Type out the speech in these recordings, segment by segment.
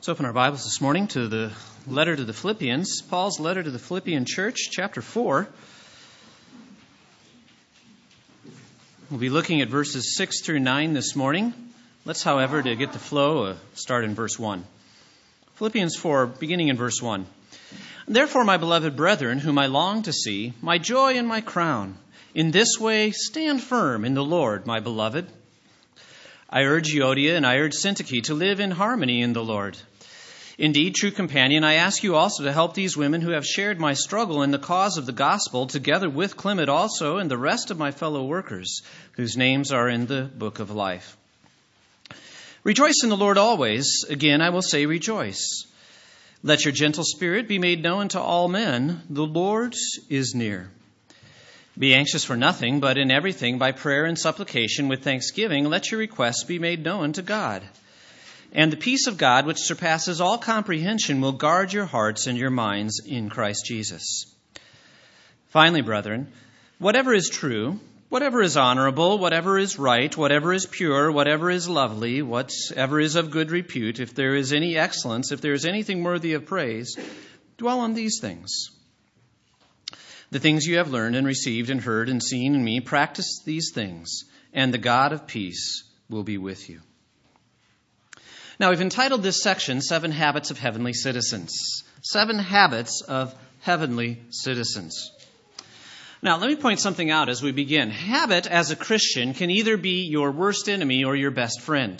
Let's open our Bibles this morning to the letter to the Philippians, Paul's letter to the Philippian church, chapter 4. We'll be looking at verses 6 through 9 this morning. Let's, however, to get the flow, start in verse 1. Philippians 4, beginning in verse 1. Therefore, my beloved brethren, whom I long to see, my joy and my crown, in this way stand firm in the Lord, my beloved. I urge Euodia and I urge Syntyche to live in harmony in the Lord. Indeed, true companion, I ask you also to help these women who have shared my struggle in the cause of the gospel, together with Clement also and the rest of my fellow workers, whose names are in the book of life. Rejoice in the Lord always. Again, I will say rejoice. Let your gentle spirit be made known to all men. The Lord is near. Be anxious for nothing, but in everything, by prayer and supplication with thanksgiving, let your requests be made known to God. And the peace of God, which surpasses all comprehension, will guard your hearts and your minds in Christ Jesus. Finally, brethren, whatever is true, whatever is honorable, whatever is right, whatever is pure, whatever is lovely, whatever is of good repute, if there is any excellence, if there is anything worthy of praise, dwell on these things. The things you have learned and received and heard and seen in me, practice these things, and the God of peace will be with you. Now, we've entitled this section, 7 Habits of Heavenly Citizens. 7 Habits of Heavenly Citizens. Now, let me point something out as we begin. Habit, as a Christian, can either be your worst enemy or your best friend.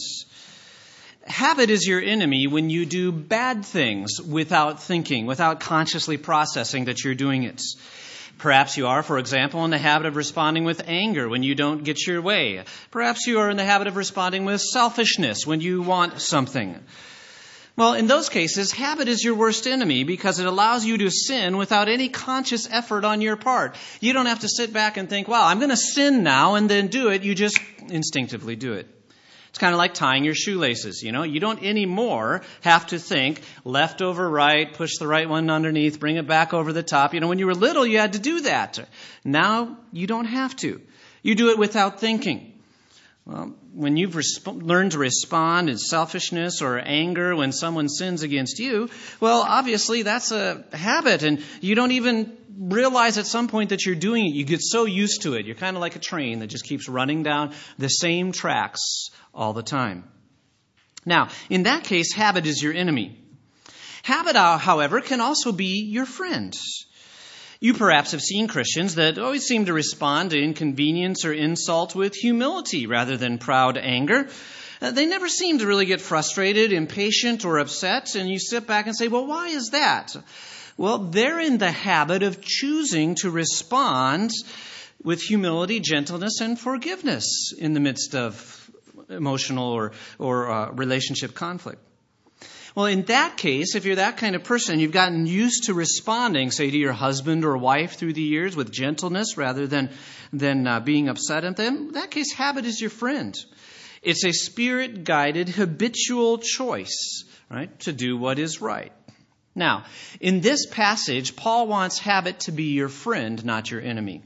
Habit is your enemy when you do bad things without thinking, without consciously processing that you're doing it. Perhaps you are, for example, in the habit of responding with anger when you don't get your way. Perhaps you are in the habit of responding with selfishness when you want something. Well, in those cases, habit is your worst enemy because it allows you to sin without any conscious effort on your part. You don't have to sit back and think, wow, I'm going to sin now and then do it. You just instinctively do it. It's kind of like tying your shoelaces, you know. You don't anymore have to think left over right, push the right one underneath, bring it back over the top. You know, when you were little, you had to do that. Now, you don't have to. You do it without thinking. Well, when you've learned to respond in selfishness or anger when someone sins against you, well, obviously that's a habit, and you don't even realize at some point that you're doing it. You get so used to it. You're kind of like a train that just keeps running down the same tracks all the time. Now, in that case, habit is your enemy. Habit, however, can also be your friend. You perhaps have seen Christians that always seem to respond to inconvenience or insult with humility rather than proud anger. They never seem to really get frustrated, impatient, or upset, and you sit back and say, well, why is that? Well, they're in the habit of choosing to respond with humility, gentleness, and forgiveness in the midst of emotional or relationship conflict. Well, in that case, if you're that kind of person, you've gotten used to responding, say, to your husband or wife through the years with gentleness rather than being upset at them. In that case, habit is your friend. It's a spirit-guided, habitual choice, right, to do what is right. Now, in this passage, Paul wants habit to be your friend, not your enemy.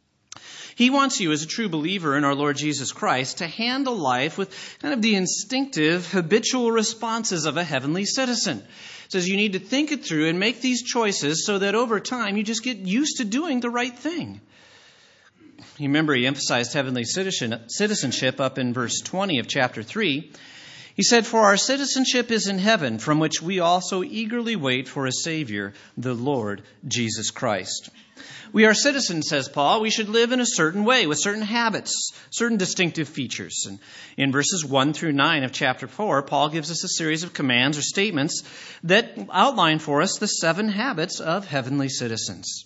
He wants you, as a true believer in our Lord Jesus Christ, to handle life with kind of the instinctive, habitual responses of a heavenly citizen. It says you need to think it through and make these choices so that over time you just get used to doing the right thing. You remember he emphasized heavenly citizenship up in verse 20 of chapter 3. He said, "For our citizenship is in heaven, from which we also eagerly wait for a Savior, the Lord Jesus Christ." We are citizens, says Paul. We should live in a certain way, with certain habits, certain distinctive features. And in verses 1 through 9 of chapter 4, Paul gives us a series of commands or statements that outline for us the 7 habits of heavenly citizens.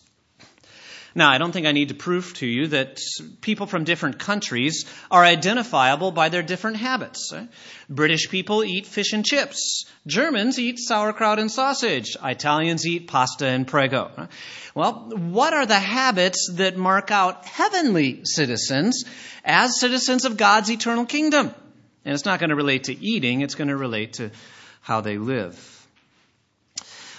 Now, I don't think I need to prove to you that people from different countries are identifiable by their different habits. British people eat fish and chips. Germans eat sauerkraut and sausage. Italians eat pasta and prego. Well, what are the habits that mark out heavenly citizens as citizens of God's eternal kingdom? And it's not going to relate to eating. It's going to relate to how they live.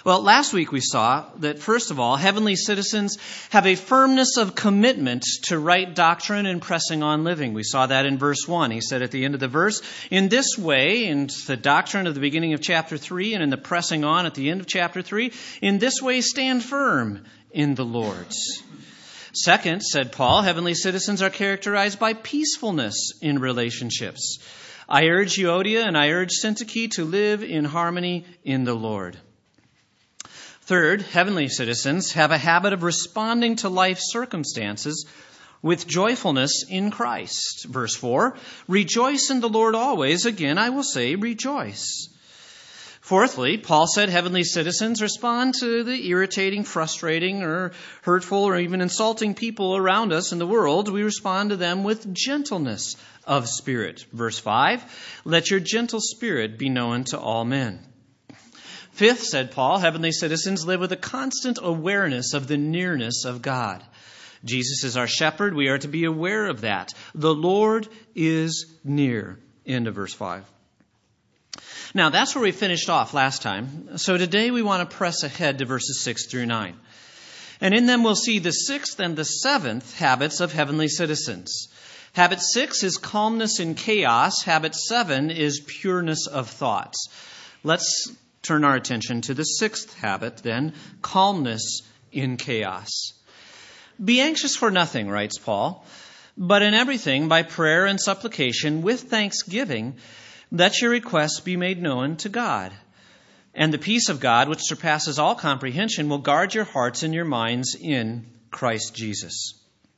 Well, last week we saw that, first of all, heavenly citizens have a firmness of commitment to right doctrine and pressing on living. We saw that in verse 1. He said at the end of the verse, in this way, in the doctrine of the beginning of chapter 3 and in the pressing on at the end of chapter 3, in this way stand firm in the Lord. Second, said Paul, heavenly citizens are characterized by peacefulness in relationships. I urge Euodia and I urge Syntyche to live in harmony in the Lord. Third, heavenly citizens have a habit of responding to life circumstances with joyfulness in Christ. Verse 4, rejoice in the Lord always. Again, I will say rejoice. Fourthly, Paul said heavenly citizens respond to the irritating, frustrating, or hurtful, or even insulting people around us in the world. We respond to them with gentleness of spirit. Verse 5, let your gentle spirit be known to all men. Fifth, said Paul, heavenly citizens live with a constant awareness of the nearness of God. Jesus is our shepherd. We are to be aware of that. The Lord is near. End of verse 5. Now, that's where we finished off last time. So today we want to press ahead to verses 6 through 9. And in them we'll see the sixth and the seventh habits of heavenly citizens. Habit 6 is calmness in chaos. Habit 7 is pureness of thoughts. Let's turn our attention to the sixth habit, then, calmness in chaos. Be anxious for nothing, writes Paul, but in everything, by prayer and supplication, with thanksgiving, let your requests be made known to God. And the peace of God, which surpasses all comprehension, will guard your hearts and your minds in Christ Jesus.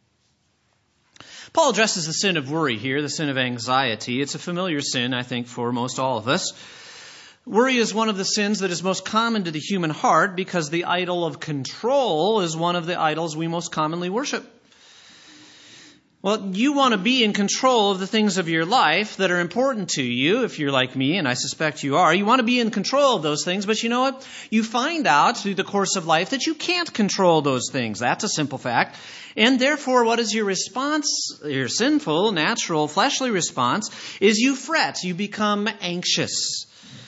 Paul addresses the sin of worry here, the sin of anxiety. It's a familiar sin, I think, for most all of us. Worry is one of the sins that is most common to the human heart because the idol of control is one of the idols we most commonly worship. Well, you want to be in control of the things of your life that are important to you, if you're like me, and I suspect you are. You want to be in control of those things, but you know what? You find out through the course of life that you can't control those things. That's a simple fact. And therefore, what is your response? Your sinful, natural, fleshly response is you fret. You become anxious.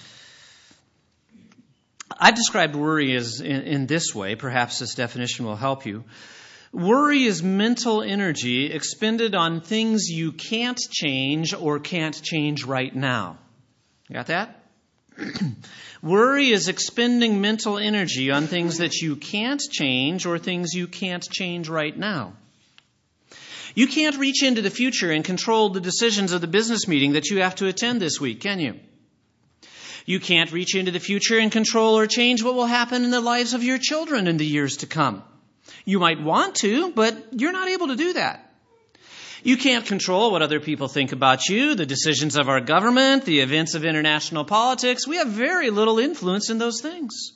I've described worry as in this way. Perhaps this definition will help you. Worry is mental energy expended on things you can't change or can't change right now. Got that? Worry is expending mental energy on things that you can't change or things you can't change right now. You can't reach into the future and control the decisions of the business meeting that you have to attend this week, can you? You can't reach into the future and control or change what will happen in the lives of your children in the years to come. You might want to, but you're not able to do that. You can't control what other people think about you, the decisions of our government, the events of international politics. We have very little influence in those things.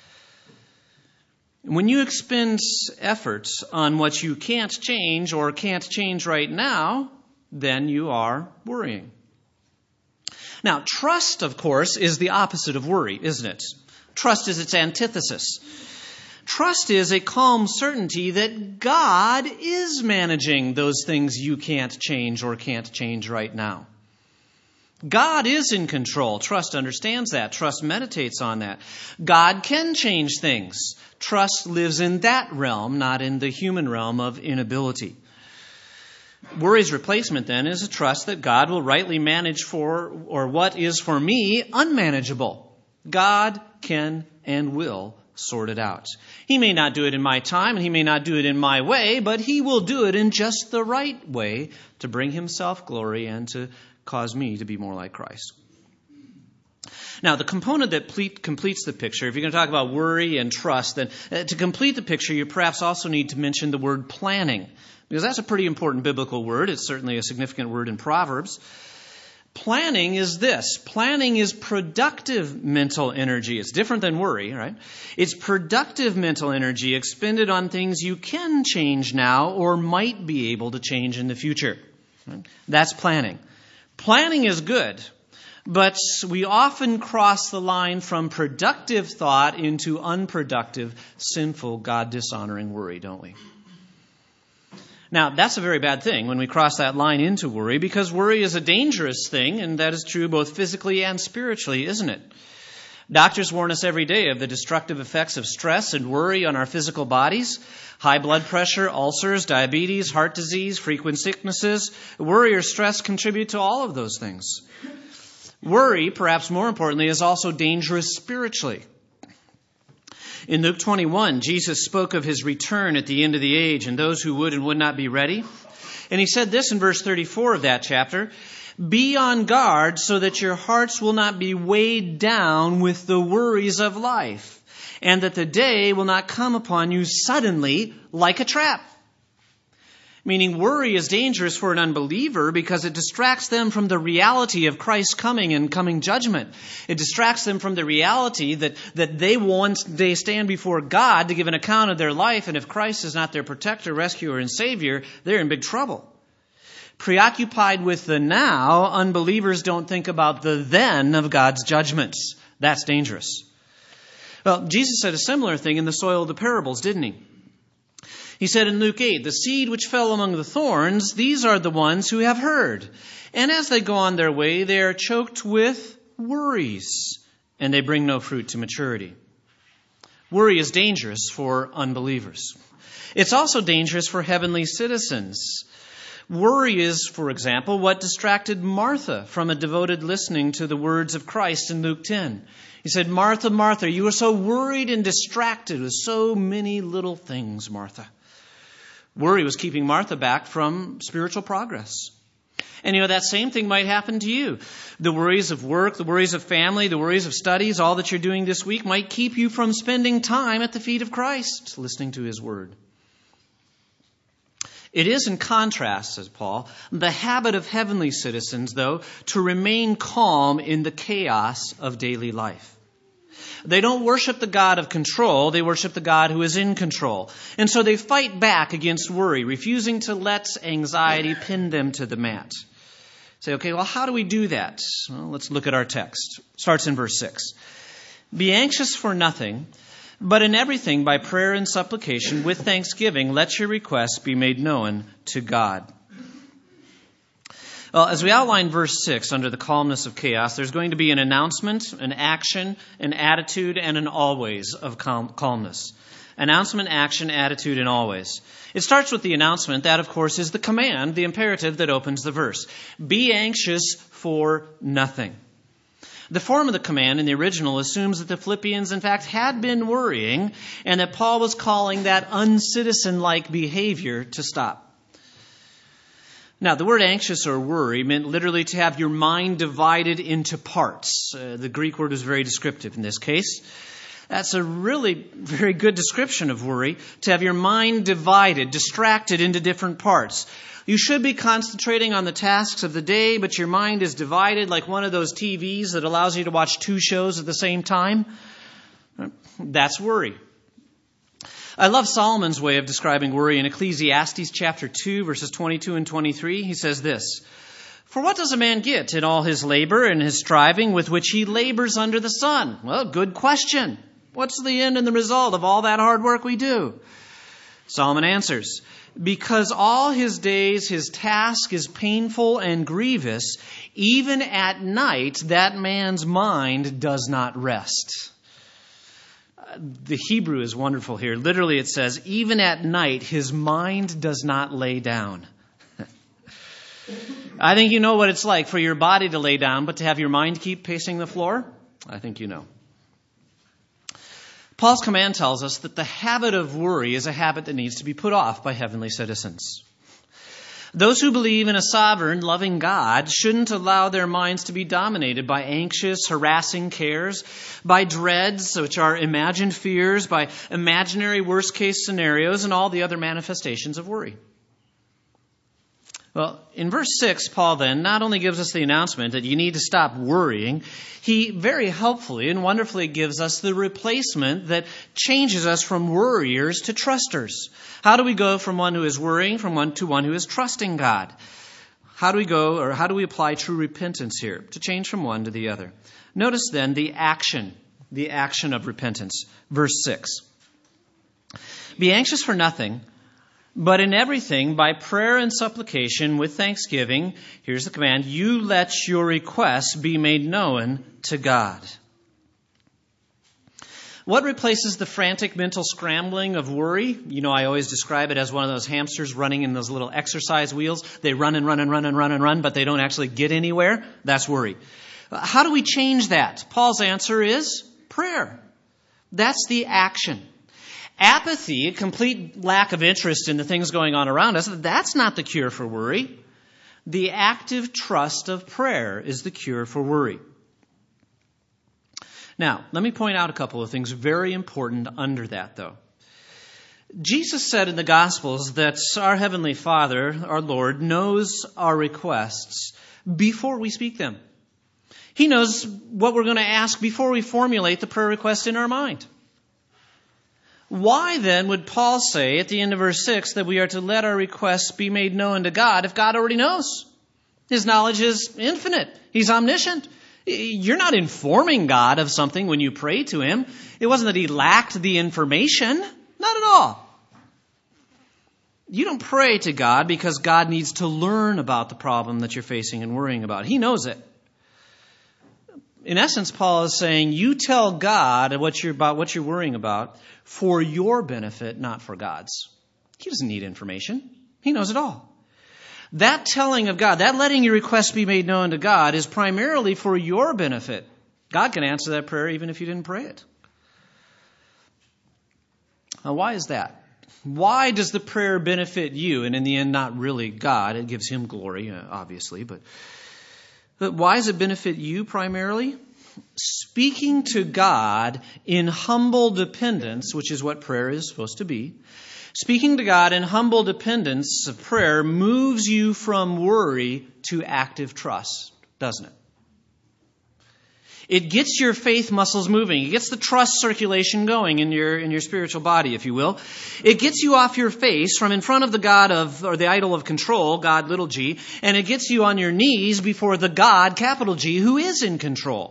When you expend efforts on what you can't change or can't change right now, then you are worrying. Now, trust, of course, is the opposite of worry, isn't it? Trust is its antithesis. Trust is a calm certainty that God is managing those things you can't change or can't change right now. God is in control. Trust understands that. Trust meditates on that. God can change things. Trust lives in that realm, not in the human realm of inability. Worry's replacement, then, is a trust that God will rightly manage for, or what is for me, unmanageable. God can and will sort it out. He may not do it in my time, and He may not do it in my way, but He will do it in just the right way to bring Himself glory and to cause me to be more like Christ. Now, the component that completes the picture, if you're going to talk about worry and trust, then to complete the picture, you perhaps also need to mention the word planning, because that's a pretty important biblical word. It's certainly a significant word in Proverbs. Planning is this. Planning is productive mental energy. It's different than worry, right? It's productive mental energy expended on things you can change now or might be able to change in the future. That's planning. Planning is good, but we often cross the line from productive thought into unproductive, sinful, God-dishonoring worry, don't we? Now, that's a very bad thing when we cross that line into worry, because worry is a dangerous thing, and that is true both physically and spiritually, isn't it? Doctors warn us every day of the destructive effects of stress and worry on our physical bodies. High blood pressure, ulcers, diabetes, heart disease, frequent sicknesses. Worry or stress contribute to all of those things. Worry, perhaps more importantly, is also dangerous spiritually. In Luke 21, Jesus spoke of his return at the end of the age and those who would and would not be ready. And he said this in verse 34 of that chapter, "Be on guard so that your hearts will not be weighed down with the worries of life, and that the day will not come upon you suddenly like a trap." Meaning worry is dangerous for an unbeliever because it distracts them from the reality of Christ's coming and coming judgment. It distracts them from the reality that they will one day stand before God to give an account of their life, and if Christ is not their protector, rescuer, and Savior, they're in big trouble. Preoccupied with the now, unbelievers don't think about the then of God's judgments. That's dangerous. Well, Jesus said a similar thing in the soil of the parables, didn't he? He said in Luke 8, "The seed which fell among the thorns, these are the ones who have heard. And as they go on their way, they are choked with worries, and they bring no fruit to maturity." Worry is dangerous for unbelievers. It's also dangerous for heavenly citizens. Worry is, for example, what distracted Martha from a devoted listening to the words of Christ in Luke 10. He said, "Martha, Martha, you are so worried and distracted with so many little things, Martha." Worry was keeping Martha back from spiritual progress. And that same thing might happen to you. The worries of work, the worries of family, the worries of studies, all that you're doing this week might keep you from spending time at the feet of Christ, listening to his word. It is in contrast, says Paul, the habit of heavenly citizens, though, to remain calm in the chaos of daily life. They don't worship the God of control, they worship the God who is in control. And so they fight back against worry, refusing to let anxiety pin them to the mat. Say, okay, well, how do we do that? Well, let's look at our text. It starts in verse 6. "Be anxious for nothing, but in everything by prayer and supplication with thanksgiving, let your requests be made known to God." Well, as we outline verse 6 under the calmness of chaos, there's going to be an announcement, an action, an attitude, and an always of calmness. Announcement, action, attitude, and always. It starts with the announcement. That, of course, is the command, the imperative that opens the verse. Be anxious for nothing. The form of the command in the original assumes that the Philippians, in fact, had been worrying, and that Paul was calling that uncitizen-like behavior to stop. Now, the word anxious or worry meant literally to have your mind divided into parts. The Greek word is very descriptive in this case. That's a really very good description of worry, to have your mind divided, distracted into different parts. You should be concentrating on the tasks of the day, but your mind is divided like one of those TVs that allows you to watch two shows at the same time. That's worry. I love Solomon's way of describing worry in Ecclesiastes chapter 2, verses 22 and 23. He says this, "For what does a man get in all his labor and his striving with which he labors under the sun?" Well, good question. What's the end and the result of all that hard work we do? Solomon answers, "Because all his days his task is painful and grievous, even at night that man's mind does not rest." The Hebrew is wonderful here. Literally it says, even at night his mind does not lay down. I think you know what it's like for your body to lay down, but to have your mind keep pacing the floor? I think you know. Paul's command tells us that the habit of worry is a habit that needs to be put off by heavenly citizens. Those who believe in a sovereign, loving God shouldn't allow their minds to be dominated by anxious, harassing cares, by dreads, which are imagined fears, by imaginary worst-case scenarios, and all the other manifestations of worry. Well, in verse 6, Paul then not only gives us the announcement that you need to stop worrying, he very helpfully and wonderfully gives us the replacement that changes us from worriers to trusters. How do we go from one who is worrying to one who is trusting God? How do we apply true repentance here to change from one to the other? Notice then the action of repentance. Verse 6. "Be anxious for nothing, but in everything, by prayer and supplication with thanksgiving," here's the command, "you let your requests be made known to God." What replaces the frantic mental scrambling of worry? You know, I always describe it as one of those hamsters running in those little exercise wheels. They run and run and run and run and run, but they don't actually get anywhere. That's worry. How do we change that? Paul's answer is prayer. That's the action. Apathy, a complete lack of interest in the things going on around us, that's not the cure for worry. The active trust of prayer is the cure for worry. Now, let me point out a couple of things very important under that, though. Jesus said in the Gospels that our Heavenly Father, our Lord, knows our requests before we speak them. He knows what we're going to ask before we formulate the prayer request in our mind. Why then would Paul say at the end of verse 6 that we are to let our requests be made known to God if God already knows? His knowledge is infinite. He's omniscient. You're not informing God of something when you pray to Him. It wasn't that He lacked the information. Not at all. You don't pray to God because God needs to learn about the problem that you're facing and worrying about. He knows it. In essence, Paul is saying, you tell God what you're worrying about for your benefit, not for God's. He doesn't need information. He knows it all. That telling of God, that letting your request be made known to God is primarily for your benefit. God can answer that prayer even if you didn't pray it. Now, why is that? Why does the prayer benefit you? And in the end, not really God. It gives Him glory, obviously. But why does it benefit you primarily? Speaking to God in humble dependence, which is what prayer is supposed to be. Speaking to God in humble dependence of prayer moves you from worry to active trust, doesn't it? It gets your faith muscles moving. It gets the trust circulation going in your spiritual body, if you will. It gets you off your face from in front of the God or the idol of control, God little g, and it gets you on your knees before the God, capital G, who is in control.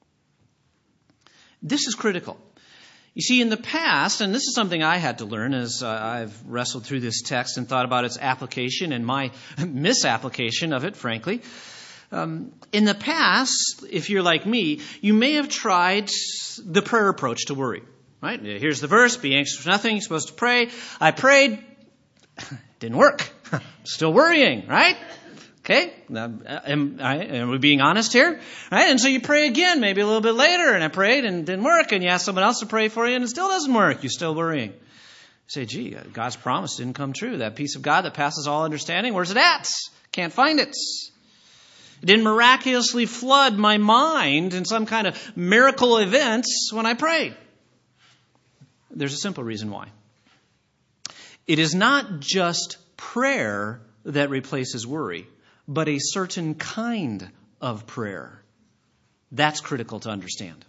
This is critical. You see, in the past, and this is something I had to learn as I've wrestled through this text and thought about its application and my misapplication of it, frankly. In the past, if you're like me, you may have tried the prayer approach to worry. Right? Here's the verse, be anxious for nothing, you're supposed to pray. I prayed, didn't work. Still worrying, right? Okay, am we being honest here? Right? And so you pray again, maybe a little bit later, and I prayed and it didn't work, and you ask someone else to pray for you and it still doesn't work. You're still worrying. You say, gee, God's promise didn't come true. That peace of God that passes all understanding, where's it at? Can't find it. It didn't miraculously flood my mind in some kind of miracle events when I prayed. There's a simple reason why. It is not just prayer that replaces worry, but a certain kind of prayer. That's critical to understand.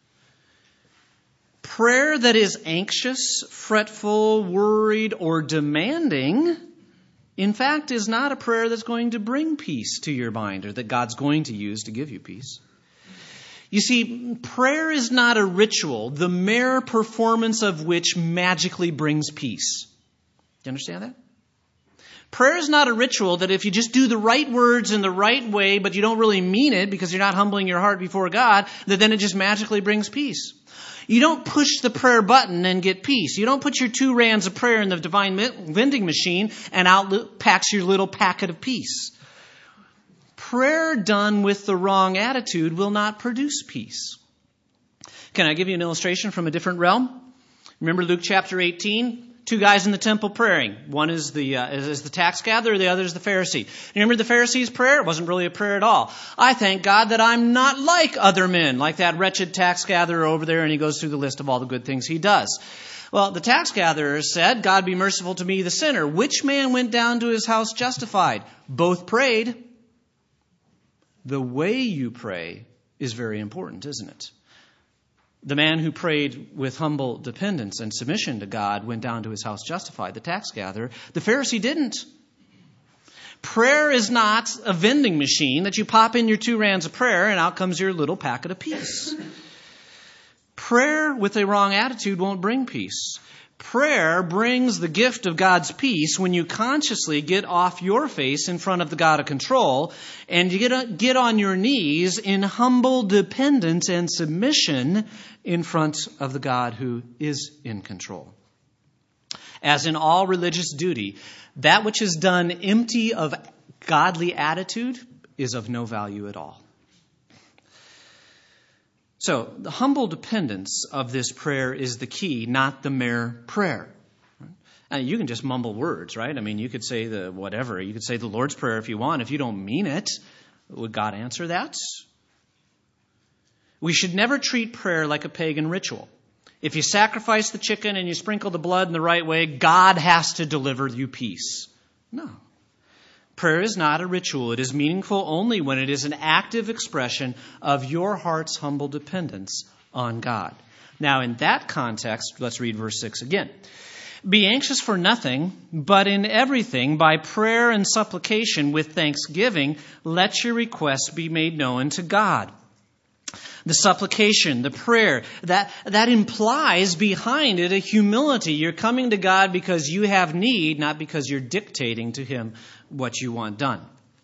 Prayer that is anxious, fretful, worried, or demanding, in fact, is not a prayer that's going to bring peace to your mind or that God's going to use to give you peace. You see, prayer is not a ritual, the mere performance of which magically brings peace. Do you understand that? Prayer is not a ritual that if you just do the right words in the right way, but you don't really mean it because you're not humbling your heart before God, that then it just magically brings peace. You don't push the prayer button and get peace. You don't put your 2 rands of prayer in the divine vending machine and out packs your little packet of peace. Prayer done with the wrong attitude will not produce peace. Can I give you an illustration from a different realm? Remember Luke chapter 18? 2 guys in the temple praying. One is the tax gatherer, the other is the Pharisee. You remember the Pharisee's prayer? It wasn't really a prayer at all. I thank God that I'm not like other men, like that wretched tax gatherer over there, and he goes through the list of all the good things he does. Well, the tax gatherer said, God be merciful to me, the sinner. Which man went down to his house justified? Both prayed. The way you pray is very important, isn't it? The man who prayed with humble dependence and submission to God went down to his house justified, the tax gatherer. The Pharisee didn't. Prayer is not a vending machine that you pop in your 2 rands of prayer and out comes your little packet of peace. Prayer with a wrong attitude won't bring peace. Prayer brings the gift of God's peace when you consciously get off your face in front of the God of control and you get on your knees in humble dependence and submission in front of the God who is in control. As in all religious duty, that which is done empty of godly attitude is of no value at all. So, the humble dependence of this prayer is the key, not the mere prayer. And you can just mumble words, right? I mean, you could say whatever. You could say the Lord's Prayer if you want. If you don't mean it, would God answer that? We should never treat prayer like a pagan ritual. If you sacrifice the chicken and you sprinkle the blood in the right way, God has to deliver you peace. No. Prayer is not a ritual. It is meaningful only when it is an active expression of your heart's humble dependence on God. Now, in that context, let's read verse 6 again. Be anxious for nothing, but in everything, by prayer and supplication with thanksgiving, let your requests be made known to God. The supplication, the prayer, that implies behind it a humility. You're coming to God because you have need, not because you're dictating to Him what you want done.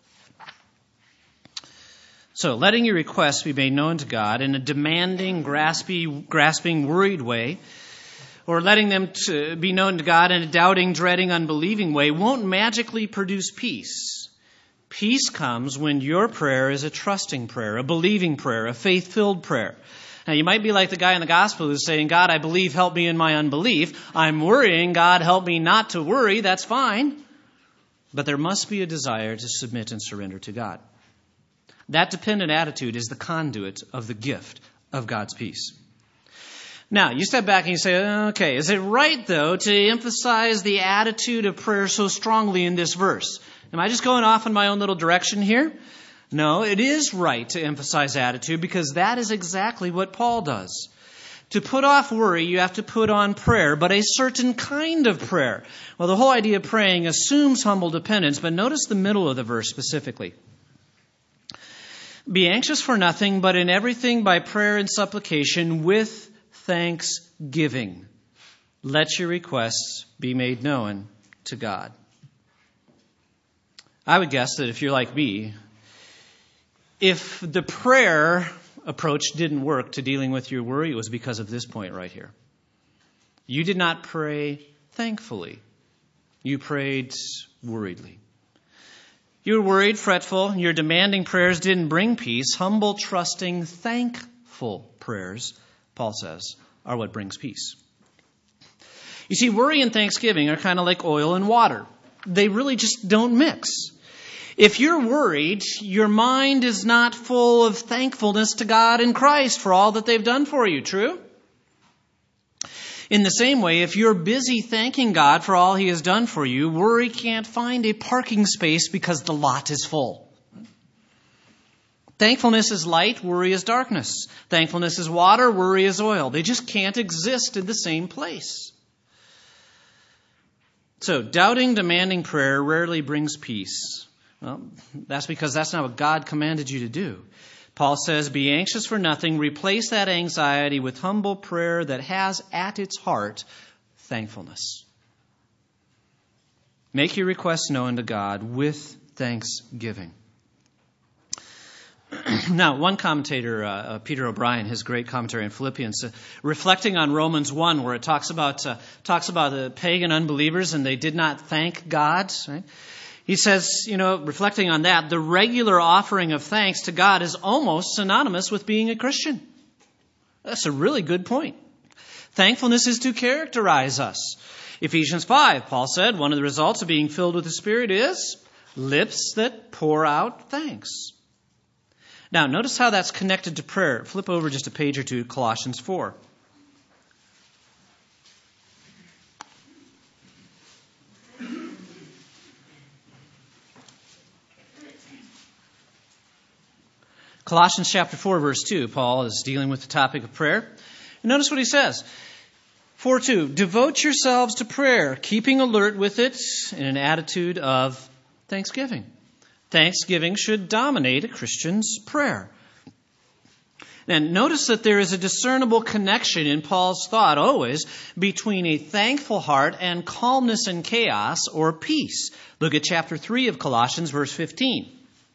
So, letting your requests be made known to God in a demanding, grasping, worried way, or letting them to be known to God in a doubting, dreading, unbelieving way won't magically produce peace. Peace comes when your prayer is a trusting prayer, a believing prayer, a faith-filled prayer. Now, you might be like the guy in the gospel who's saying, God, I believe, help me in my unbelief. I'm worrying, God, help me not to worry. That's fine. But there must be a desire to submit and surrender to God. That dependent attitude is the conduit of the gift of God's peace. Now, you step back and you say, okay, is it right, though, to emphasize the attitude of prayer so strongly in this verse? Am I just going off in my own little direction here? No, it is right to emphasize attitude because that is exactly what Paul does. To put off worry, you have to put on prayer, but a certain kind of prayer. Well, the whole idea of praying assumes humble dependence, but notice the middle of the verse specifically. Be anxious for nothing, but in everything by prayer and supplication with thanksgiving. Let your requests be made known to God. I would guess that if you're like me, if the prayer approach didn't work to dealing with your worry, it was because of this point right here. You did not pray thankfully. You prayed worriedly. You were worried, fretful. Your demanding prayers didn't bring peace. Humble, trusting, thankful prayers, Paul says, are what brings peace. You see, worry and thanksgiving are kind of like oil and water. They really just don't mix. If you're worried, your mind is not full of thankfulness to God and Christ for all that they've done for you, true? In the same way, if you're busy thanking God for all He has done for you, worry can't find a parking space because the lot is full. Thankfulness is light, worry is darkness. Thankfulness is water, worry is oil. They just can't exist in the same place. So, doubting, demanding prayer rarely brings peace. Well, that's because that's not what God commanded you to do. Paul says, be anxious for nothing. Replace that anxiety with humble prayer that has at its heart thankfulness. Make your requests known to God with thanksgiving. Now, one commentator, Peter O'Brien, his great commentary in Philippians, reflecting on Romans 1, where it talks about the pagan unbelievers and they did not thank God. Right? He says, reflecting on that, the regular offering of thanks to God is almost synonymous with being a Christian. That's a really good point. Thankfulness is to characterize us. Ephesians 5, Paul said, one of the results of being filled with the Spirit is lips that pour out thanks. Now, notice how that's connected to prayer. Flip over just a page or two, Colossians 4. Colossians chapter 4, verse 2, Paul is dealing with the topic of prayer. And notice what he says. 4:2, devote yourselves to prayer, keeping alert with it in an attitude of thanksgiving. Thanksgiving should dominate a Christian's prayer. And notice that there is a discernible connection in Paul's thought always between a thankful heart and calmness in chaos or peace. Look at chapter 3 of Colossians, verse 15.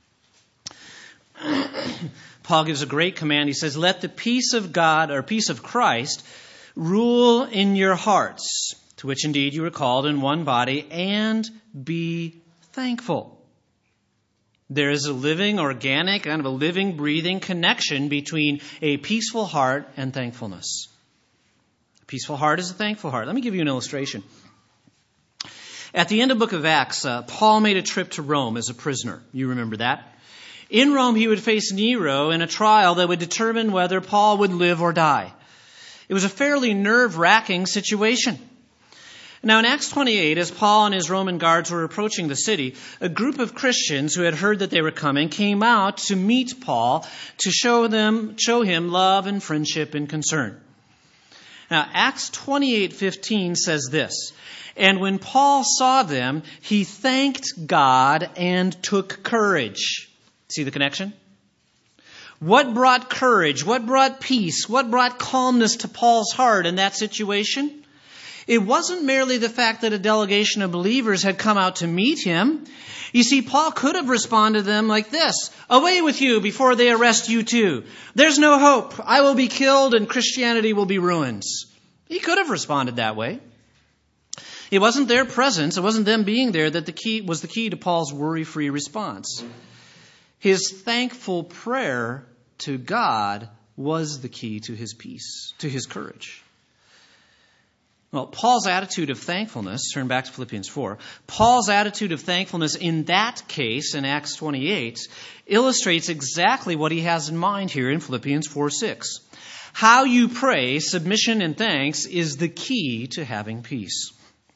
Paul gives a great command. He says, "Let the peace of God, or peace of Christ, rule in your hearts, to which indeed you were called in one body, and be thankful." There is a living, organic, kind of a living, breathing connection between a peaceful heart and thankfulness. A peaceful heart is a thankful heart. Let me give you an illustration. At the end of the book of Acts, Paul made a trip to Rome as a prisoner. You remember that? In Rome, he would face Nero in a trial that would determine whether Paul would live or die. It was a fairly nerve-wracking situation. Now in Acts 28, as Paul and his Roman guards were approaching the city, a group of Christians who had heard that they were coming came out to meet Paul to show him love and friendship and concern. Now Acts 28:15 says this, "And when Paul saw them, he thanked God and took courage." See the connection? What brought courage? What brought peace? What brought calmness to Paul's heart in that situation? It wasn't merely the fact that a delegation of believers had come out to meet him. You see, Paul could have responded to them like this: "Away with you before they arrest you too. There's no hope. I will be killed and Christianity will be ruined." He could have responded that way. It wasn't their presence, it wasn't them being there that was the key to Paul's worry-free response. His thankful prayer to God was the key to his peace, to his courage. Well, Paul's attitude of thankfulness, turn back to Philippians 4, Paul's attitude of thankfulness in that case, in Acts 28, illustrates exactly what he has in mind here in Philippians 4:6. How you pray, submission and thanks, is the key to having peace.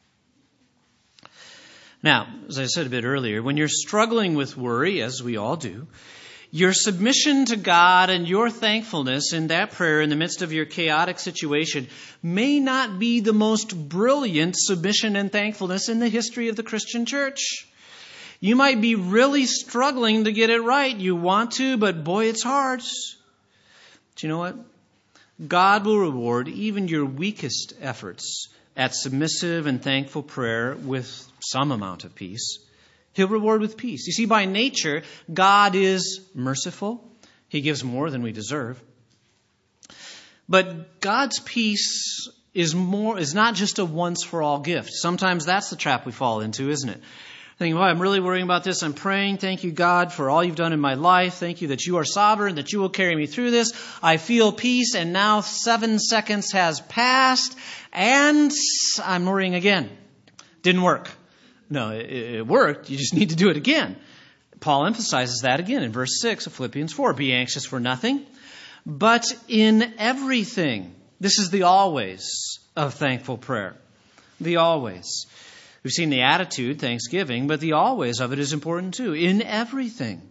Now, as I said a bit earlier, when you're struggling with worry, as we all do, your submission to God and your thankfulness in that prayer in the midst of your chaotic situation may not be the most brilliant submission and thankfulness in the history of the Christian church. You might be really struggling to get it right. You want to, but boy, it's hard. Do you know what? God will reward even your weakest efforts at submissive and thankful prayer with some amount of peace. He'll reward with peace. You see, by nature, God is merciful. He gives more than we deserve. But God's peace is not just a once-for-all gift. Sometimes that's the trap we fall into, isn't it? Thinking, well, I'm really worrying about this. I'm praying. Thank you, God, for all you've done in my life. Thank you that you are sovereign, that you will carry me through this. I feel peace, and now 7 seconds has passed, and I'm worrying again. Didn't work. No, it worked. You just need to do it again. Paul emphasizes that again in verse 6 of Philippians 4. Be anxious for nothing, but in everything. This is the always of thankful prayer. The always. We've seen the attitude, thanksgiving, but the always of it is important too. In everything.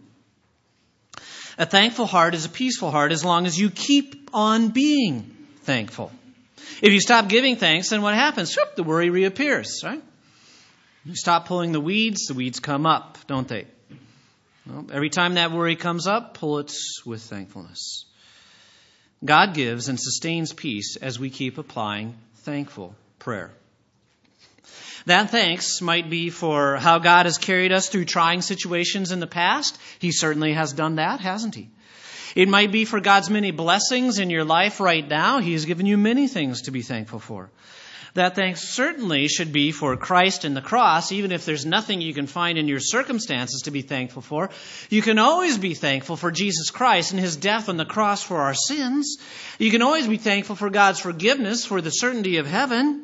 A thankful heart is a peaceful heart as long as you keep on being thankful. If you stop giving thanks, then what happens? Whoop, the worry reappears, right? You stop pulling the weeds come up, don't they? Well, every time that worry comes up, pull it with thankfulness. God gives and sustains peace as we keep applying thankful prayer. That thanks might be for how God has carried us through trying situations in the past. He certainly has done that, hasn't he? It might be for God's many blessings in your life right now. He has given you many things to be thankful for. That thanks certainly should be for Christ and the cross, even if there's nothing you can find in your circumstances to be thankful for. You can always be thankful for Jesus Christ and his death on the cross for our sins. You can always be thankful for God's forgiveness, for the certainty of heaven.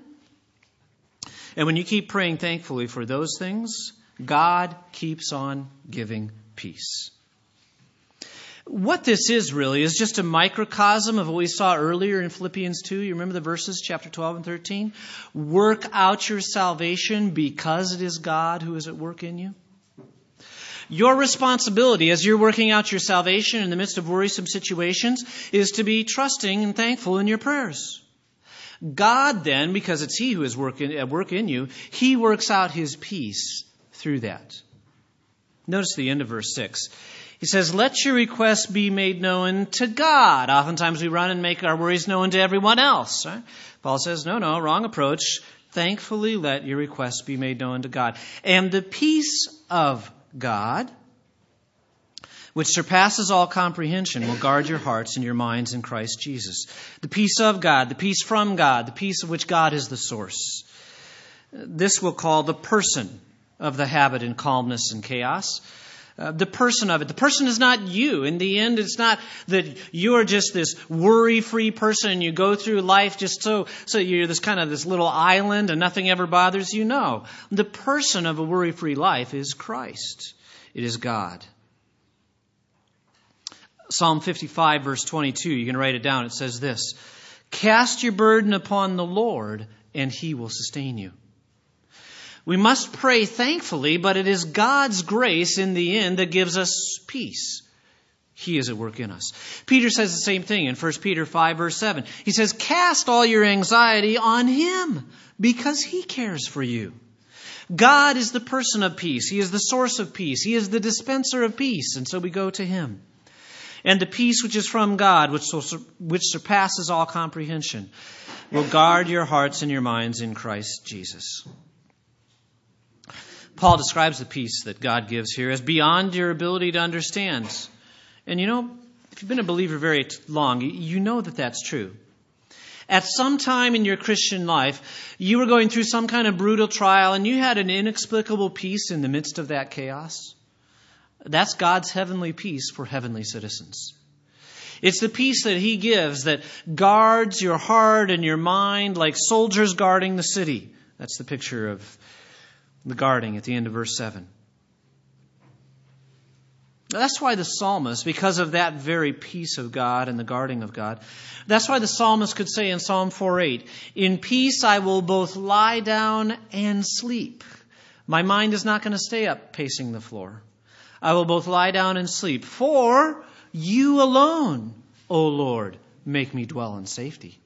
And when you keep praying thankfully for those things, God keeps on giving peace. What this is really is just a microcosm of what we saw earlier in Philippians 2. You remember the verses, chapter 12 and 13? Work out your salvation because it is God who is at work in you. Your responsibility as you're working out your salvation in the midst of worrisome situations is to be trusting and thankful in your prayers. God then, because it's He who is at work in you, He works out His peace through that. Notice the end of verse 6. He says, let your requests be made known to God. Oftentimes we run and make our worries known to everyone else. Right? Paul says, no, wrong approach. Thankfully, let your requests be made known to God. And the peace of God, which surpasses all comprehension, will guard your hearts and your minds in Christ Jesus. The peace of God, the peace from God, the peace of which God is the source. This we'll call the person of the habit in calmness and chaos. The person of it. The person is not you. In the end, it's not that you're just this worry-free person and you go through life just so you're this little island and nothing ever bothers you. No. The person of a worry-free life is Christ. It is God. Psalm 55, verse 22, you can write it down. It says this, cast your burden upon the Lord, and He will sustain you. We must pray thankfully, but it is God's grace in the end that gives us peace. He is at work in us. Peter says the same thing in 1 Peter 5, verse 7. He says, cast all your anxiety on Him, because He cares for you. God is the person of peace. He is the source of peace. He is the dispenser of peace, and so we go to Him. And the peace which is from God, which surpasses all comprehension, will guard your hearts and your minds in Christ Jesus. Paul describes the peace that God gives here as beyond your ability to understand. And if you've been a believer very long, you know that that's true. At some time in your Christian life, you were going through some kind of brutal trial and you had an inexplicable peace in the midst of that chaos. That's God's heavenly peace for heavenly citizens. It's the peace that He gives that guards your heart and your mind like soldiers guarding the city. That's the picture of the guarding at the end of verse 7. That's why the psalmist, because of that very peace of God and the guarding of God, that's why the psalmist could say in Psalm 4:8, in peace I will both lie down and sleep. My mind is not going to stay up pacing the floor. I will both lie down and sleep. For you alone, O Lord, make me dwell in safety.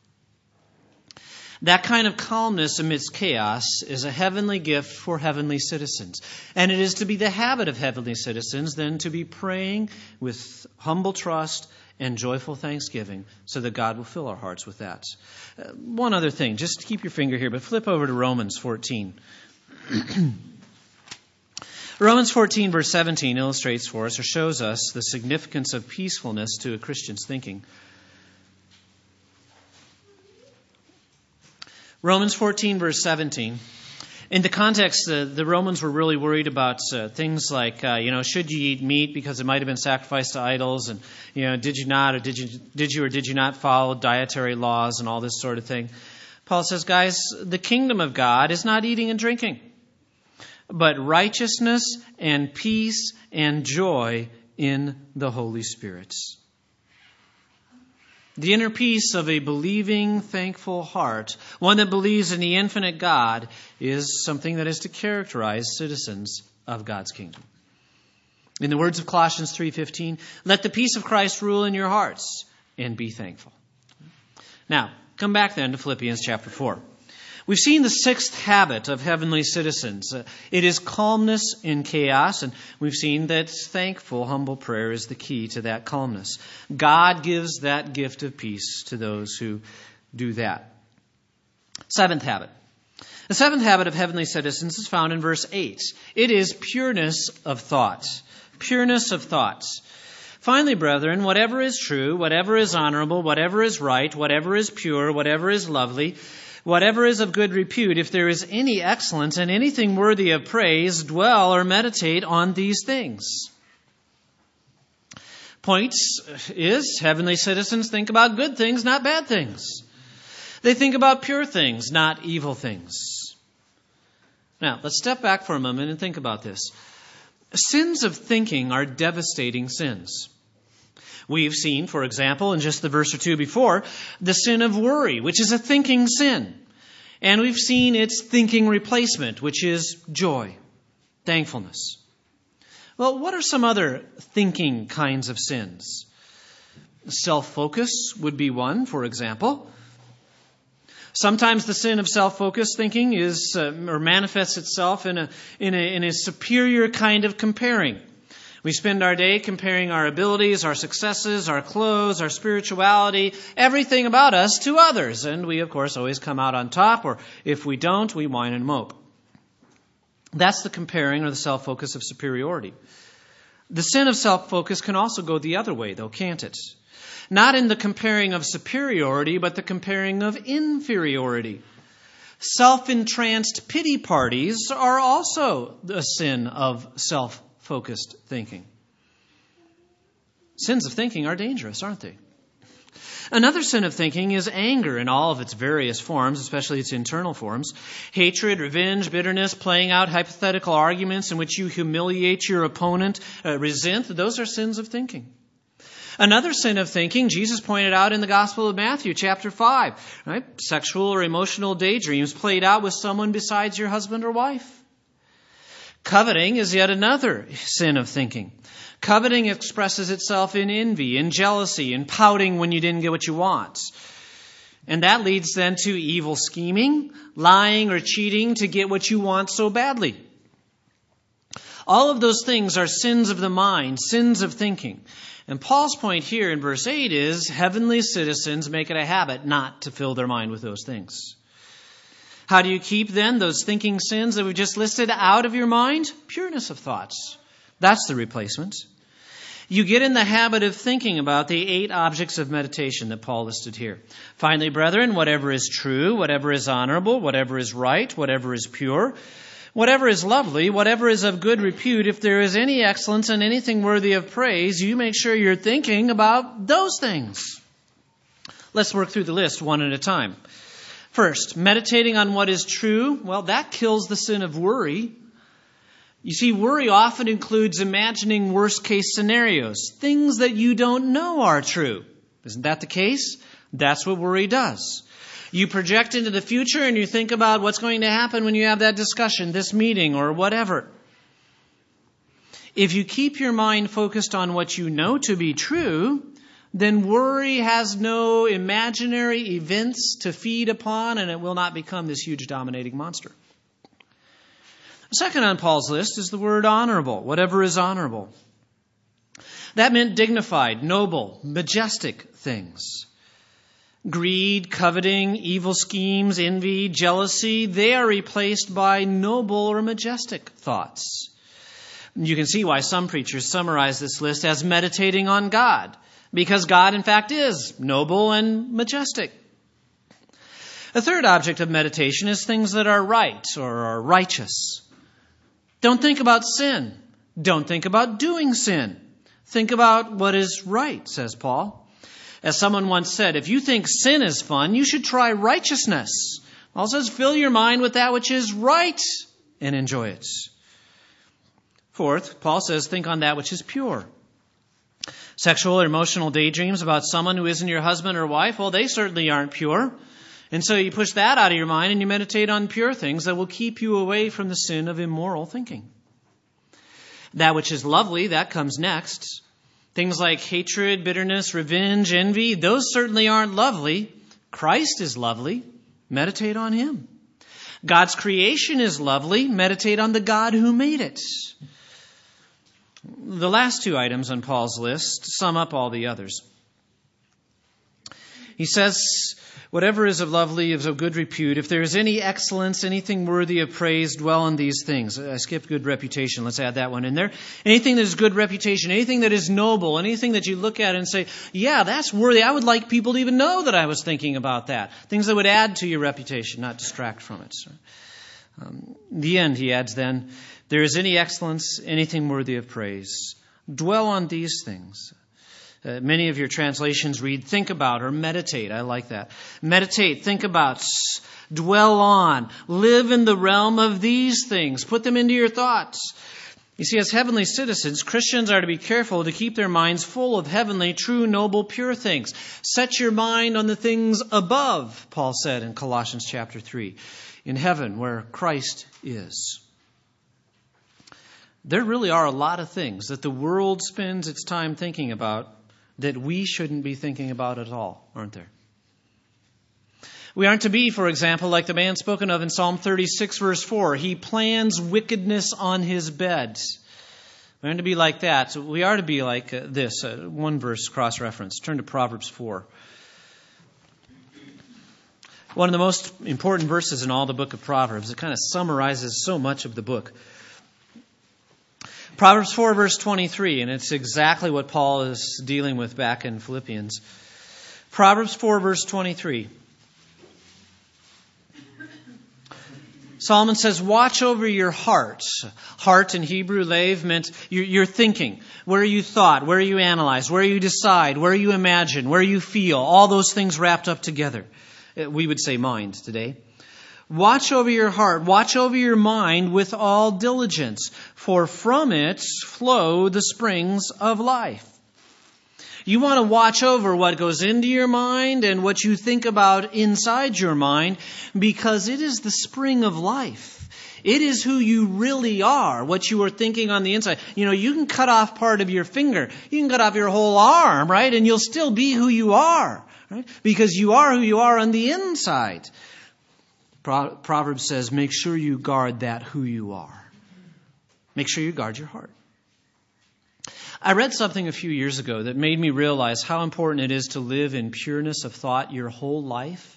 That kind of calmness amidst chaos is a heavenly gift for heavenly citizens. And it is to be the habit of heavenly citizens then to be praying with humble trust and joyful thanksgiving so that God will fill our hearts with that. One other thing, just keep your finger here, but flip over to Romans 14. Romans 14, verse 17 illustrates for us or shows us the significance of peacefulness to a Christian's thinking. Romans 14, verse 17. In the context, the Romans were really worried about things like, should you eat meat because it might have been sacrificed to idols, and did you not follow dietary laws and all this sort of thing. Paul says, guys, the kingdom of God is not eating and drinking, but righteousness and peace and joy in the Holy Spirit. The inner peace of a believing, thankful heart, one that believes in the infinite God, is something that is to characterize citizens of God's kingdom. In the words of Colossians 3:15, let the peace of Christ rule in your hearts and be thankful. Now, come back then to Philippians chapter 4. We've seen the sixth habit of heavenly citizens. It is calmness in chaos, and we've seen that thankful, humble prayer is the key to that calmness. God gives that gift of peace to those who do that. Seventh habit. The seventh habit of heavenly citizens is found in verse 8. It is pureness of thought. Pureness of thought. Finally, brethren, whatever is true, whatever is honorable, whatever is right, whatever is pure, whatever is lovely, whatever is of good repute, if there is any excellence and anything worthy of praise, dwell or meditate on these things. Point is, heavenly citizens think about good things, not bad things. They think about pure things, not evil things. Now, let's step back for a moment and think about this. Sins of thinking are devastating sins. We've seen, for example, in just the verse or two before, the sin of worry, which is a thinking sin. And we've seen its thinking replacement, which is joy, thankfulness. Well, what are some other thinking kinds of sins? Self-focus would be one, for example. Sometimes the sin of self-focused thinking is or manifests itself in a superior kind of comparing. We spend our day comparing our abilities, our successes, our clothes, our spirituality, everything about us to others. And we, of course, always come out on top, or if we don't, we whine and mope. That's the comparing or the self-focus of superiority. The sin of self-focus can also go the other way, though, can't it? Not in the comparing of superiority, but the comparing of inferiority. Self-entranced pity parties are also a sin of self-focused thinking. Sins of thinking are dangerous, aren't they? Another sin of thinking is anger in all of its various forms, especially its internal forms. Hatred, revenge, bitterness, playing out hypothetical arguments in which you humiliate your opponent, resent, those are sins of thinking. Another sin of thinking, Jesus pointed out in the Gospel of Matthew, chapter 5, right? Sexual or emotional daydreams played out with someone besides your husband or wife. Coveting is yet another sin of thinking. Coveting expresses itself in envy, in jealousy, in pouting when you didn't get what you want. And that leads then to evil scheming, lying or cheating to get what you want so badly. All of those things are sins of the mind, sins of thinking. And Paul's point here in verse 8 is heavenly citizens make it a habit not to fill their mind with those things. How do you keep then those thinking sins that we've just listed out of your mind? Pureness of thoughts. That's the replacement. You get in the habit of thinking about the 8 objects of meditation that Paul listed here. Finally, brethren, whatever is true, whatever is honorable, whatever is right, whatever is pure, whatever is lovely, whatever is of good repute, if there is any excellence and anything worthy of praise, you make sure you're thinking about those things. Let's work through the list one at a time. First, meditating on what is true, well, that kills the sin of worry. You see, worry often includes imagining worst-case scenarios, things that you don't know are true. Isn't that the case? That's what worry does. You project into the future and you think about what's going to happen when you have that discussion, this meeting, or whatever. If you keep your mind focused on what you know to be true, then worry has no imaginary events to feed upon, and it will not become this huge dominating monster. Second on Paul's list is the word honorable, whatever is honorable. That meant dignified, noble, majestic things. Greed, coveting, evil schemes, envy, jealousy, they are replaced by noble or majestic thoughts. You can see why some preachers summarize this list as meditating on God, because God, in fact, is noble and majestic. A third object of meditation is things that are right or are righteous. Don't think about sin. Don't think about doing sin. Think about what is right, says Paul. As someone once said, if you think sin is fun, you should try righteousness. Paul says, fill your mind with that which is right and enjoy it. Fourth, Paul says, think on that which is pure. Sexual or emotional daydreams about someone who isn't your husband or wife, well, they certainly aren't pure. And so you push that out of your mind and you meditate on pure things that will keep you away from the sin of immoral thinking. That which is lovely, that comes next. Things like hatred, bitterness, revenge, envy, those certainly aren't lovely. Christ is lovely. Meditate on Him. God's creation is lovely. Meditate on the God who made it. The last 2 items on Paul's list sum up all the others. He says, whatever is of lovely, is of good repute. If there is any excellence, anything worthy of praise, dwell on these things. I skipped good reputation. Let's add that one in there. Anything that is good reputation, anything that is noble, anything that you look at and say, yeah, that's worthy. I would like people to even know that I was thinking about that. Things that would add to your reputation, not distract from it. In the end, he adds then, there is any excellence, anything worthy of praise. Dwell on these things. Many of your translations read think about or meditate. I like that. Meditate, think about, dwell on, live in the realm of these things. Put them into your thoughts. You see, as heavenly citizens, Christians are to be careful to keep their minds full of heavenly, true, noble, pure things. Set your mind on the things above, Paul said in Colossians chapter 3, in heaven where Christ is. There really are a lot of things that the world spends its time thinking about that we shouldn't be thinking about at all, aren't there? We aren't to be, for example, like the man spoken of in Psalm 36, verse 4. He plans wickedness on his bed. We're going to be like that. So we are to be like this. One verse cross-reference. Turn to Proverbs 4. One of the most important verses in all the book of Proverbs. It kind of summarizes so much of the book. Proverbs 4, verse 23, and it's exactly what Paul is dealing with back in Philippians. Proverbs 4, verse 23. Solomon says, watch over your heart. Heart in Hebrew, lev, meant your thinking. Where you thought, where you analyze, where you decide, where you imagine, where you feel. All those things wrapped up together. We would say mind today. Watch over your heart, watch over your mind with all diligence, for from it flow the springs of life. You want to watch over what goes into your mind and what you think about inside your mind, because it is the spring of life. It is who you really are, what you are thinking on the inside. You know, you can cut off part of your finger, you can cut off your whole arm, right? And you'll still be who you are. Right? Because you are who you are on the inside. Proverbs says, make sure you guard that who you are. Make sure you guard your heart. I read something a few years ago that made me realize how important it is to live in pureness of thought your whole life.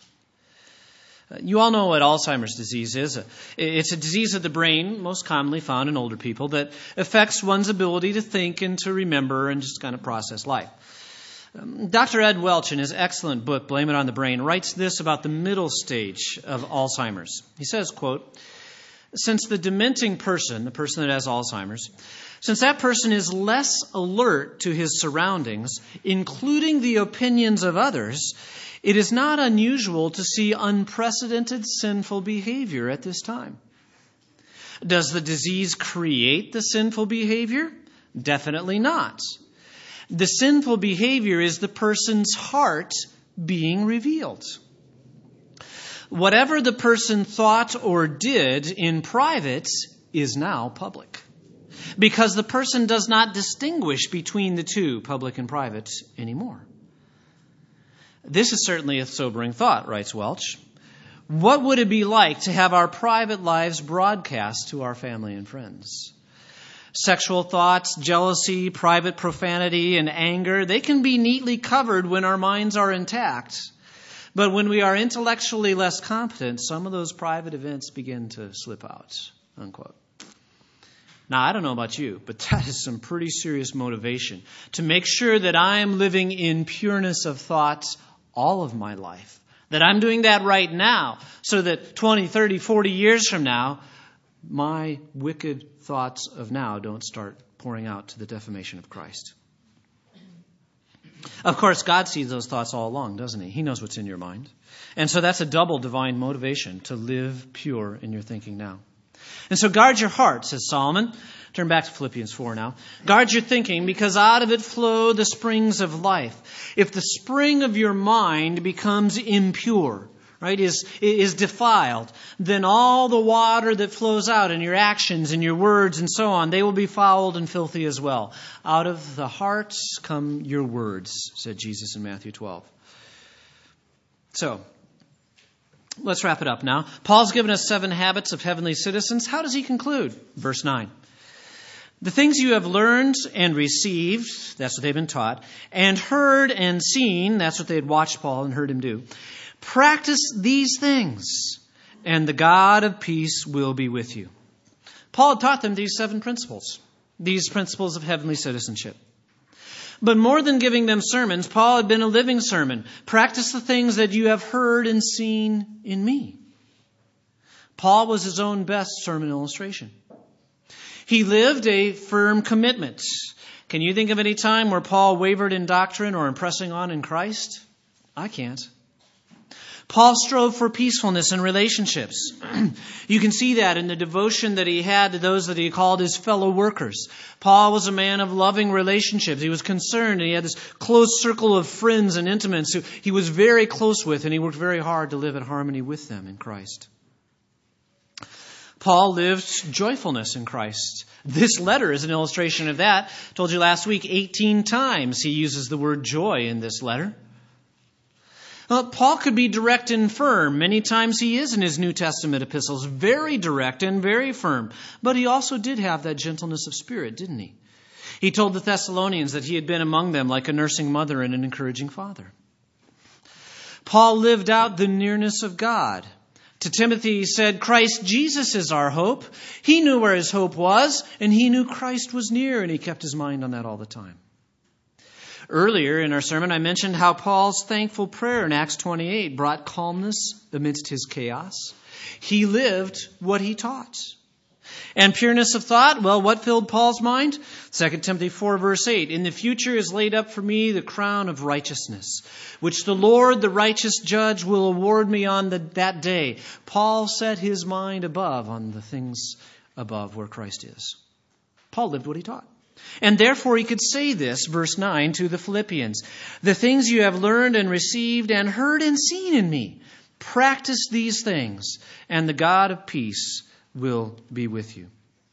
You all know what Alzheimer's disease is. It's a disease of the brain, most commonly found in older people, that affects one's ability to think and to remember and just kind of process life. Dr. Ed Welch, in his excellent book, Blame It on the Brain, writes this about the middle stage of Alzheimer's. He says, quote, since the dementing person, the person that has Alzheimer's, since that person is less alert to his surroundings, including the opinions of others, it is not unusual to see unprecedented sinful behavior at this time. Does the disease create the sinful behavior? Definitely not. The sinful behavior is the person's heart being revealed. Whatever the person thought or did in private is now public, because the person does not distinguish between the two, public and private, anymore. This is certainly a sobering thought, writes Welch. What would it be like to have our private lives broadcast to our family and friends? Sexual thoughts, jealousy, private profanity, and anger, they can be neatly covered when our minds are intact. But when we are intellectually less competent, some of those private events begin to slip out, unquote. Now, I don't know about you, but that is some pretty serious motivation to make sure that I am living in pureness of thoughts all of my life. That I'm doing that right now, so that 20, 30, 40 years from now, my wicked thoughts of now don't start pouring out to the defamation of Christ. Of course, God sees those thoughts all along, doesn't He? He knows what's in your mind. And so that's a double divine motivation to live pure in your thinking now. And so guard your heart, says Solomon. Turn back to Philippians 4 now. Guard your thinking, because out of it flow the springs of life. If the spring of your mind becomes impure, right, is defiled, then all the water that flows out in your actions and your words and so on, they will be fouled and filthy as well. Out of the heart come your words, said Jesus in Matthew 12. So, let's wrap it up now. Paul's given us 7 habits of heavenly citizens. How does he conclude? Verse 9. The things you have learned and received, that's what they've been taught, and heard and seen, that's what they had watched Paul and heard him do. Practice these things, and the God of peace will be with you. Paul taught them these 7 principles, these principles of heavenly citizenship. But more than giving them sermons, Paul had been a living sermon. Practice the things that you have heard and seen in me. Paul was his own best sermon illustration. He lived a firm commitment. Can you think of any time where Paul wavered in doctrine or in pressing on in Christ? I can't. Paul strove for peacefulness in relationships. You can see that in the devotion that he had to those that he called his fellow workers. Paul was a man of loving relationships. He was concerned, and he had this close circle of friends and intimates who he was very close with, and he worked very hard to live in harmony with them in Christ. Paul lived joyfulness in Christ. This letter is an illustration of that. I told you last week, 18 times he uses the word joy in this letter. Well, Paul could be direct and firm. Many times he is in his New Testament epistles, very direct and very firm. But he also did have that gentleness of spirit, didn't he? He told the Thessalonians that he had been among them like a nursing mother and an encouraging father. Paul lived out the nearness of God. To Timothy, he said, Christ Jesus is our hope. He knew where his hope was, and he knew Christ was near, and he kept his mind on that all the time. Earlier in our sermon, I mentioned how Paul's thankful prayer in Acts 28 brought calmness amidst his chaos. He lived what he taught. And pureness of thought, well, what filled Paul's mind? 2 Timothy 4, verse 8, in the future is laid up for me the crown of righteousness, which the Lord, the righteous judge, will award me on that day. Paul set his mind above on the things above where Christ is. Paul lived what he taught. And therefore he could say this, verse 9, to the Philippians, the things you have learned and received and heard and seen in me, practice these things, and the God of peace will be with you.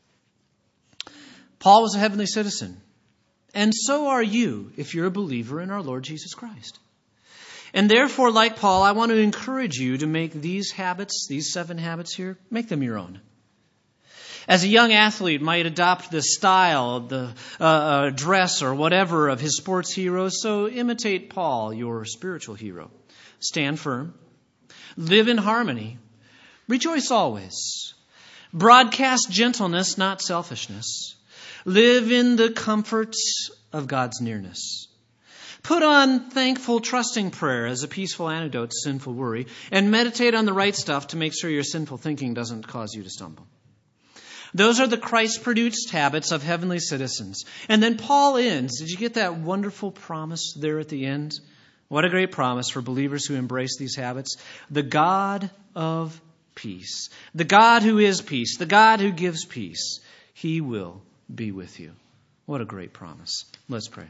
Paul was a heavenly citizen, and so are you if you're a believer in our Lord Jesus Christ. And therefore, like Paul, I want to encourage you to make these habits, these 7 habits here, make them your own. As a young athlete might adopt the style, the dress, or whatever of his sports heroes, so imitate Paul, your spiritual hero. Stand firm. Live in harmony. Rejoice always. Broadcast gentleness, not selfishness. Live in the comfort of God's nearness. Put on thankful, trusting prayer as a peaceful antidote to sinful worry, and meditate on the right stuff to make sure your sinful thinking doesn't cause you to stumble. Those are the Christ-produced habits of heavenly citizens. And then Paul ends. Did you get that wonderful promise there at the end? What a great promise for believers who embrace these habits. The God of peace. The God who is peace. The God who gives peace. He will be with you. What a great promise. Let's pray.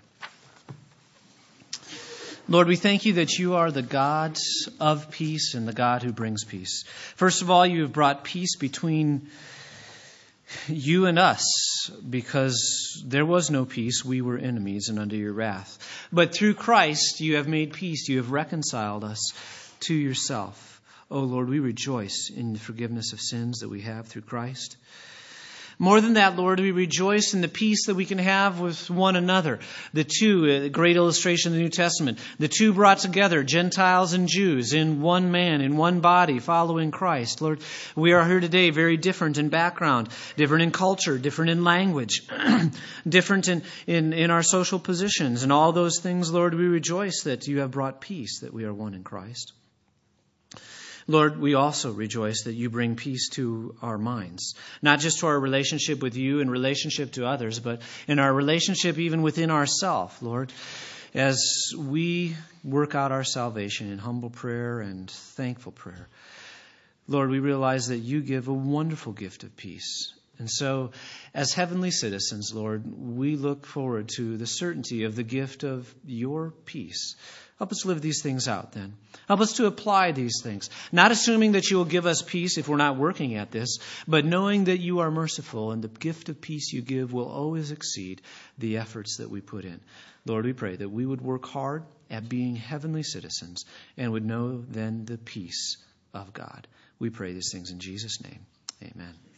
Lord, we thank you that you are the God of peace and the God who brings peace. First of all, you have brought peace between you and us, because there was no peace. We were enemies and under your wrath. But through Christ, you have made peace. You have reconciled us to yourself. Oh Lord, we rejoice in the forgiveness of sins that we have through Christ. More than that, Lord, we rejoice in the peace that we can have with one another. The two, a great illustration of the New Testament, the two brought together, Gentiles and Jews, in one man, in one body, following Christ. Lord, we are here today very different in background, different in culture, different in language, different in our social positions. And all those things, Lord, we rejoice that you have brought peace, that we are one in Christ. Lord, we also rejoice that you bring peace to our minds, not just to our relationship with you and relationship to others, but in our relationship even within ourselves, Lord, as we work out our salvation in humble prayer and thankful prayer. Lord, we realize that you give a wonderful gift of peace. And so, as heavenly citizens, Lord, we look forward to the certainty of the gift of your peace. Help us live these things out then. Help us to apply these things. Not assuming that you will give us peace if we're not working at this, but knowing that you are merciful and the gift of peace you give will always exceed the efforts that we put in. Lord, we pray that we would work hard at being heavenly citizens and would know then the peace of God. We pray these things in Jesus' name. Amen.